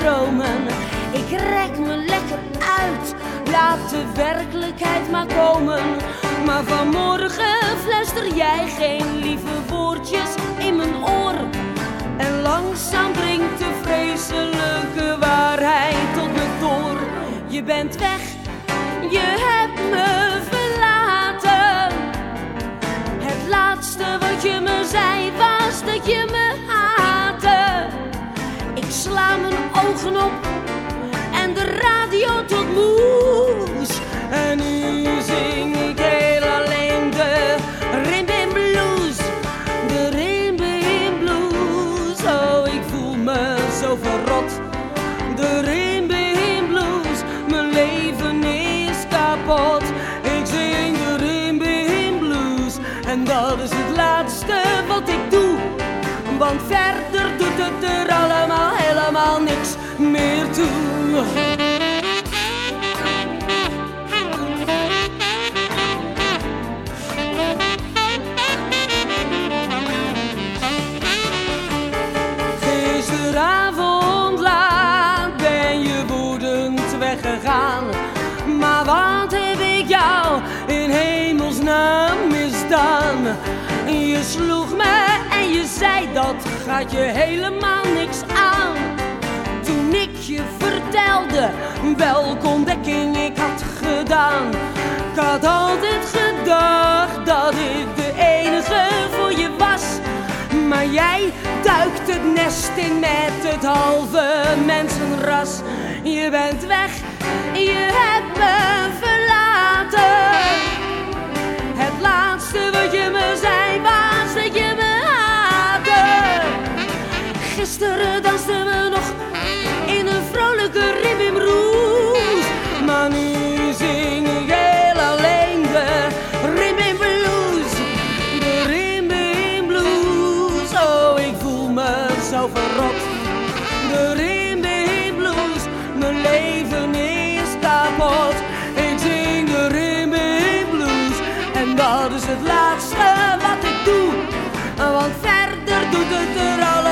dromen. Ik rek me lekker uit, laat de werkelijkheid maar komen. Maar vanmorgen fluister jij geen lieve woordjes in mijn oor. En langzaam dringt de vreselijke waarheid tot me door. Je bent weg, je hebt me verlaten. Het laatste wat je me zei was dat je me haatte. Ik sla mijn ogen op en de radio tot moes. En nu zing ik heel alleen de Rimbim Blues. De Rimbim Blues, oh ik voel me zo verrot. De Rimbim Blues, mijn leven is kapot. Ik zing de Rimbim Blues en dat is het laatste wat ik doe. Want verder doet het er allemaal helemaal niks meer toe. Gisteravond laat ben je woedend weggegaan. Maar wat heb ik jou in hemelsnaam misdaan? Je sloeg me en je zei dat gaat je helemaal niks aan. Toen ik je vertelde welke ontdekking ik had gedaan. Ik had altijd gedacht dat ik de enige voor je was. Maar jij duikt het nest in met het halve mensenras. Je bent weg, je hebt me verlaten. Het laatste wat je me zei was dat je me haatte. Gisteren dansten we nog in een vrolijke Rimbim Blues. Maar nu zing ik heel alleen de Rimbim Blues. De Rimbim Blues, oh ik voel me zo verrot. De Rimbim Blues, mijn leven is kapot. Ik zing de Rimbim Blues en dat is het laatste wat ik doe. Want verder doet het er al